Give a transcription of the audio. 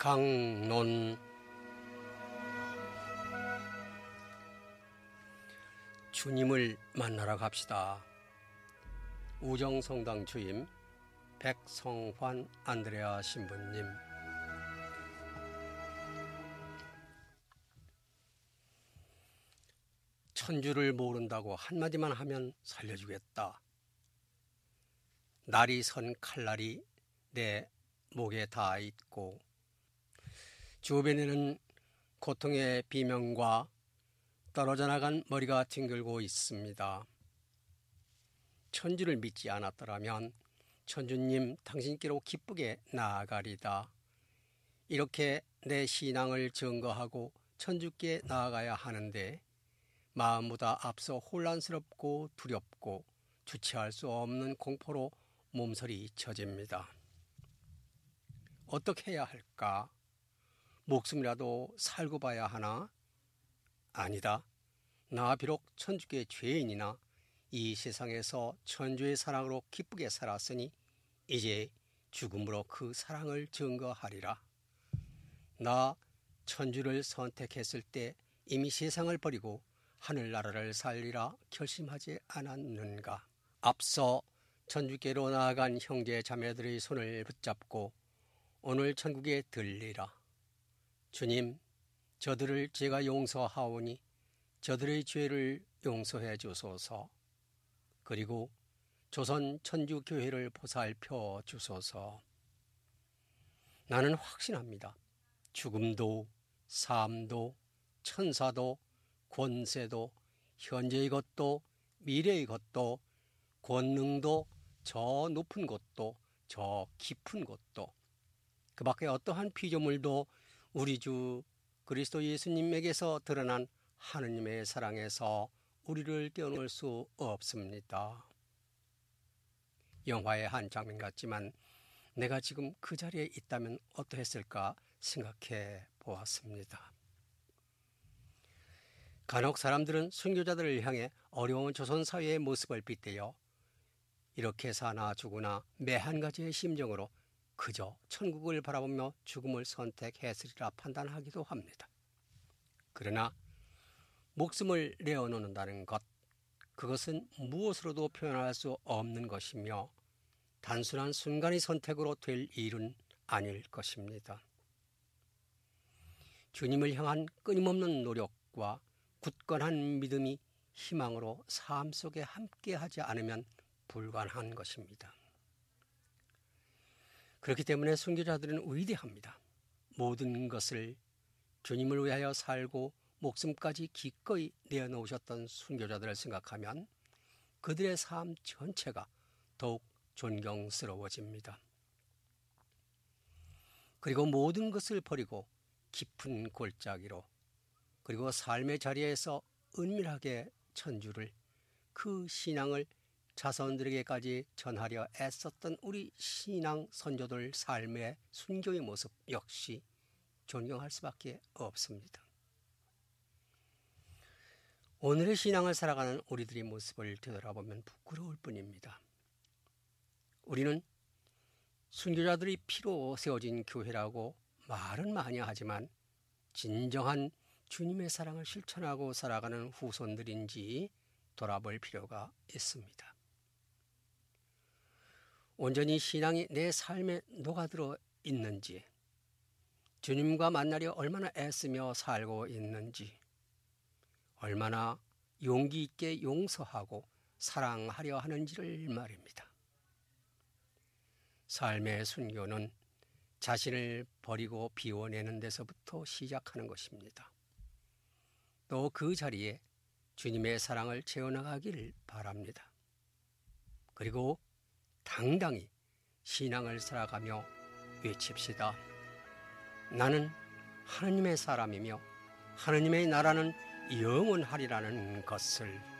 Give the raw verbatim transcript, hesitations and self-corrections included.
강론. 주님을 만나러 갑시다. 우정성당 주임 백성환 안드레아 신부님. 천주를 모른다고 한마디만 하면 살려주겠다. 날이 선 칼날이 내 목에 닿아 있고 주변에는 고통의 비명과 떨어져 나간 머리가 뒹굴고 있습니다. 천주를 믿지 않았더라면 천주님 당신께로 기쁘게 나아가리다. 이렇게 내 신앙을 증거하고 천주께 나아가야 하는데 마음보다 앞서 혼란스럽고 두렵고 주체할 수 없는 공포로 몸서리 쳐집니다. 어떻게 해야 할까? 목숨이라도 살고 봐야 하나? 아니다. 나 비록 천주께 죄인이나 이 세상에서 천주의 사랑으로 기쁘게 살았으니 이제 죽음으로 그 사랑을 증거하리라. 나 천주를 선택했을 때 이미 세상을 버리고 하늘나라를 살리라 결심하지 않았는가? 앞서 천주께로 나아간 형제 자매들의 손을 붙잡고 오늘 천국에 들리라. 주님, 저들을 제가 용서하오니 저들의 죄를 용서해 주소서. 그리고 조선 천주교회를 보살펴 주소서. 나는 확신합니다. 죽음도 삶도 천사도 권세도 현재의 것도 미래의 것도 권능도 저 높은 곳도 저 깊은 곳도 그 밖에 어떠한 피조물도 우리 주 그리스도 예수님에게서 드러난 하느님의 사랑에서 우리를 떼어놓을 수 없습니다. 영화의 한 장면 같지만 내가 지금 그 자리에 있다면 어떠했을까 생각해 보았습니다. 간혹 사람들은 순교자들을 향해 어려운 조선사회의 모습을 빗대어 이렇게 사나 죽으나 매 한 가지의 심정으로 그저 천국을 바라보며 죽음을 선택했으리라 판단하기도 합니다. 그러나 목숨을 내어놓는다는 것, 그것은 무엇으로도 표현할 수 없는 것이며 단순한 순간의 선택으로 될 일은 아닐 것입니다. 주님을 향한 끊임없는 노력과 굳건한 믿음이 희망으로 삶 속에 함께하지 않으면 불가능한 것입니다. 그렇기 때문에 순교자들은 위대합니다. 모든 것을 주님을 위하여 살고 목숨까지 기꺼이 내어놓으셨던 순교자들을 생각하면 그들의 삶 전체가 더욱 존경스러워집니다. 그리고 모든 것을 버리고 깊은 골짜기로 그리고 삶의 자리에서 은밀하게 천주를 그 신앙을 자손들에게까지 전하려 애썼던 우리 신앙 선조들 삶의 순교의 모습 역시 존경할 수밖에 없습니다. 오늘의 신앙을 살아가는 우리들의 모습을 되돌아보면 부끄러울 뿐입니다. 우리는 순교자들이 피로 세워진 교회라고 말은 많이 하지만 진정한 주님의 사랑을 실천하고 살아가는 후손들인지 돌아볼 필요가 있습니다. 온전히 신앙이 내 삶에 녹아들어 있는지, 주님과 만나려 얼마나 애쓰며 살고 있는지, 얼마나 용기 있게 용서하고 사랑하려 하는지를 말입니다. 삶의 순교는 자신을 버리고 비워내는 데서부터 시작하는 것입니다. 또 그 자리에 주님의 사랑을 채워나가기를 바랍니다. 그리고 당당히 신앙을 살아가며 외칩시다. 나는 하느님의 사람이며 하느님의 나라는 영원하리라는 것을.